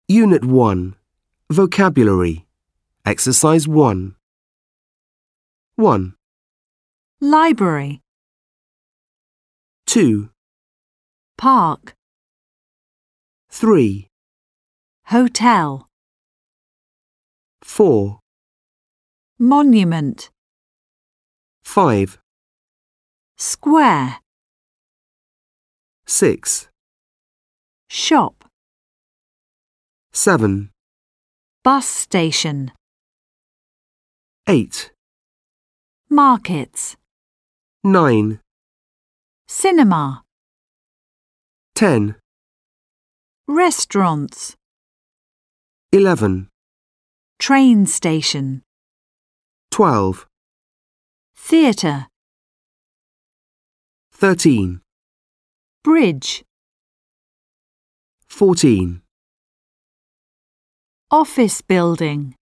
Unit 1. Vocabulary. Exercise 1. 1, Library. 2, Park. 3, Hotel. 4, Monument. 5, Square. 6, Shop. 7, Bus station. 8, Markets. 9, Cinema. 10, Restaurants. 11, Train station. 12, Theatre. 13, Bridge. 14. Office building.